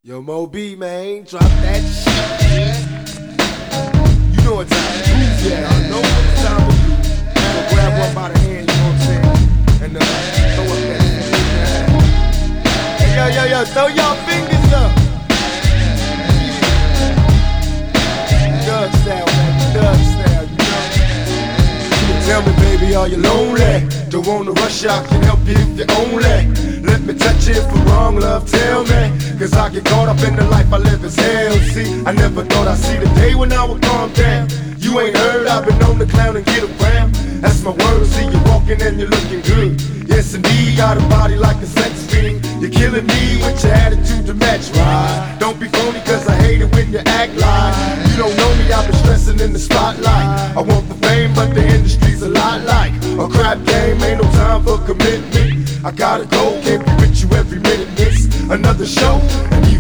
Yo, Mo B, man, drop that shit. You know what time it is. Yeah, I know what time it is. So grab one by the hand, you know what I'm saying? And throw up that shit. Hey, yo, throw y'all fingers up. Doug style, man, Doug style, you know? Tell me, baby, are you lonely? Don't wanna rush out, can help you if you're only. Let me touch it for wrong, love, tell me. Cause I get caught up in the life I live as hell. See, I never thought I'd see the day when I would calm down. You ain't heard, I've been on the clown and get around. That's my word, see you walking and you're looking good. Yes indeed, got a body like a sex fiend. You're killing me with your attitude to match, right? Don't be phony cause I hate it when you act like you don't know me, I've been stressing in the spotlight. I want the fame but the industry's a lot like a crap game, ain't no time for commitment. I gotta go, can't be with you every minute, miss another show.